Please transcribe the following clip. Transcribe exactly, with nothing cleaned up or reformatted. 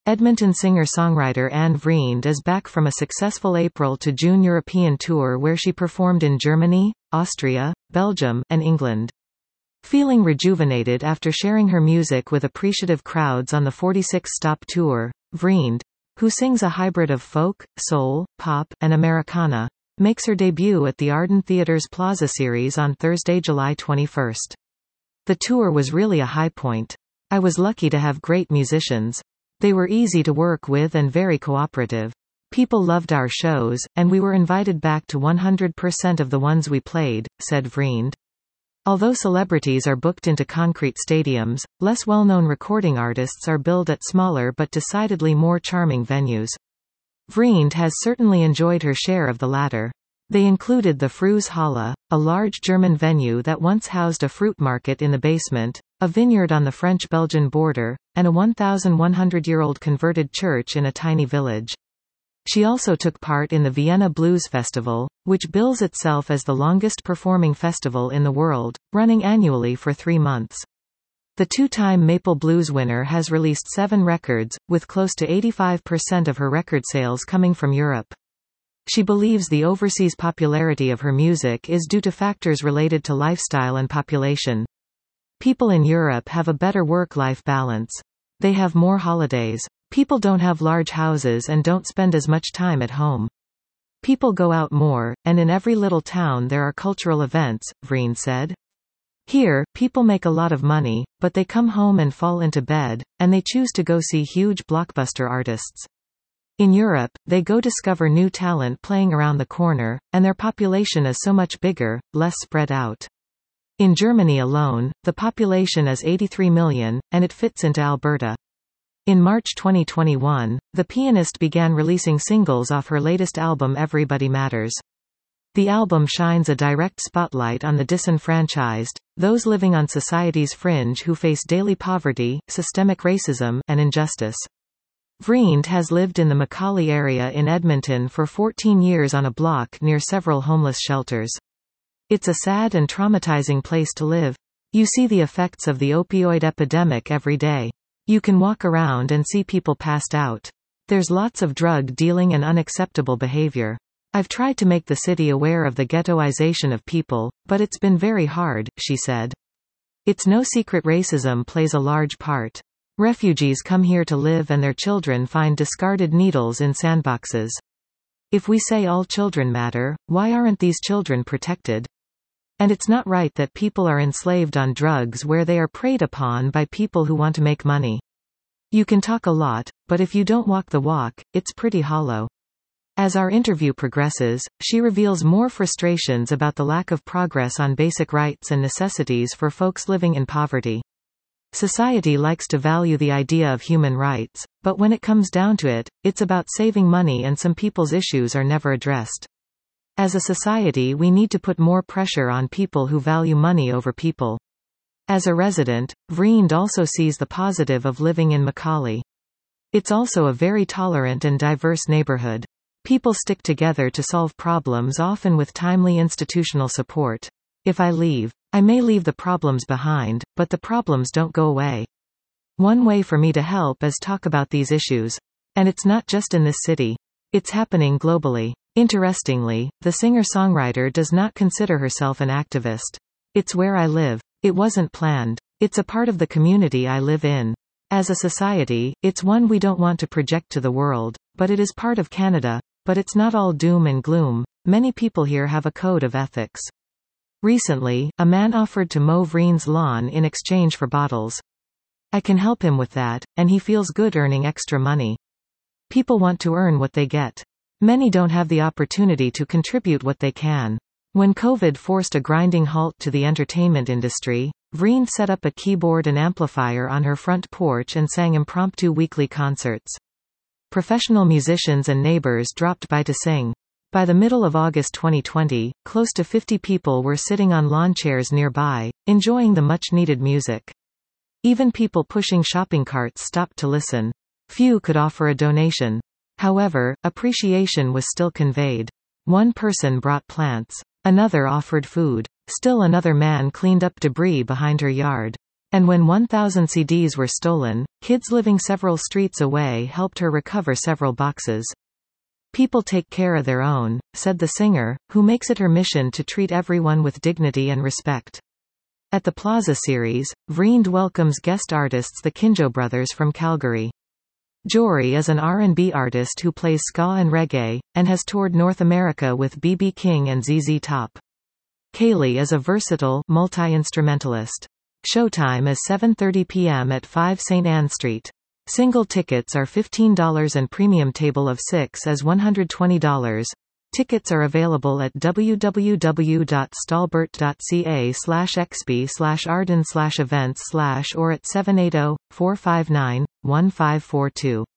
Edmonton singer-songwriter Anne Vriend is back from a successful April to June European tour where she performed in Germany, Austria, Belgium, and England. Feeling rejuvenated after sharing her music with appreciative crowds on the forty-six stop tour, Vriend, who sings a hybrid of folk, soul, pop, and Americana, makes her debut at the Arden Theatre's Plaza Series on Thursday, July twenty-first. The tour was really a high point. I was lucky to have great musicians. They were easy to work with and very cooperative. People loved our shows, and we were invited back to one hundred percent of the ones we played, said Vriend. Although celebrities are booked into concrete stadiums, less well-known recording artists are billed at smaller but decidedly more charming venues. Vriend has certainly enjoyed her share of the latter. They included the Frues Halle, a large German venue that once housed a fruit market in the basement, a vineyard on the French-Belgian border, and a one thousand one hundred year old converted church in a tiny village. She also took part in the Vienna Blues Festival, which bills itself as the longest performing festival in the world, running annually for three months. The two-time Maple Blues winner has released seven records, with close to eighty-five percent of her record sales coming from Europe. She believes the overseas popularity of her music is due to factors related to lifestyle and population. People in Europe have a better work-life balance. They have more holidays. People don't have large houses and don't spend as much time at home. People go out more, and in every little town there are cultural events, Vriend said. Here, people make a lot of money, but they come home and fall into bed, and they choose to go see huge blockbuster artists. In Europe, they go discover new talent playing around the corner, and their population is so much bigger, less spread out. In Germany alone, the population is eighty-three million, and it fits into Alberta. In March twenty twenty-one, the pianist began releasing singles off her latest album Everybody Matters. The album shines a direct spotlight on the disenfranchised, those living on society's fringe who face daily poverty, systemic racism, and injustice. Vriend has lived in the Macaulay area in Edmonton for fourteen years on a block near several homeless shelters. It's a sad and traumatizing place to live. You see the effects of the opioid epidemic every day. You can walk around and see people passed out. There's lots of drug dealing and unacceptable behavior. I've tried to make the city aware of the ghettoization of people, but it's been very hard, she said. It's no secret racism plays a large part. Refugees come here to live and their children find discarded needles in sandboxes. If we say all children matter, why aren't these children protected? And it's not right that people are enslaved on drugs where they are preyed upon by people who want to make money. You can talk a lot, but if you don't walk the walk, it's pretty hollow. As our interview progresses, she reveals more frustrations about the lack of progress on basic rights and necessities for folks living in poverty. Society likes to value the idea of human rights, but when it comes down to it, it's about saving money and some people's issues are never addressed. As a society we need to put more pressure on people who value money over people. As a resident, Vriend also sees the positive of living in Macaulay. It's also a very tolerant and diverse neighborhood. People stick together to solve problems, often with timely institutional support. If I leave, I may leave the problems behind, but the problems don't go away. One way for me to help is talk about these issues. And it's not just in this city. It's happening globally. Interestingly, the singer-songwriter does not consider herself an activist. It's where I live. It wasn't planned. It's a part of the community I live in. As a society, it's one we don't want to project to the world, but it is part of Canada. But it's not all doom and gloom. Many people here have a code of ethics. Recently, a man offered to mow Vriend's lawn in exchange for bottles. I can help him with that, and he feels good earning extra money. People want to earn what they get. Many don't have the opportunity to contribute what they can. When COVID forced a grinding halt to the entertainment industry, Vriend set up a keyboard and amplifier on her front porch and sang impromptu weekly concerts. Professional musicians and neighbors dropped by to sing. By the middle of August twenty twenty, close to fifty people were sitting on lawn chairs nearby, enjoying the much-needed music. Even people pushing shopping carts stopped to listen. Few could offer a donation. However, appreciation was still conveyed. One person brought plants. Another offered food. Still another man cleaned up debris behind her yard. And when one thousand C Ds were stolen, Kids living several streets away helped her recover several boxes. "People take care of their own," said the singer, who makes it her mission to treat everyone with dignity and respect. At the Plaza series, Vriend welcomes guest artists the Kinjo Brothers from Calgary. Jory is an R and B artist who plays ska and reggae, and has toured North America with B B King and Z Z Top. Kaylee is a versatile, multi-instrumentalist. Showtime is seven thirty p m at five Saint Anne Street. Single tickets are fifteen dollars and premium table of six is one hundred twenty dollars. Tickets are available at w w w dot stalbert dot c a slash x b slash arden slash events slash or at seven eight zero, four five nine, one five four two.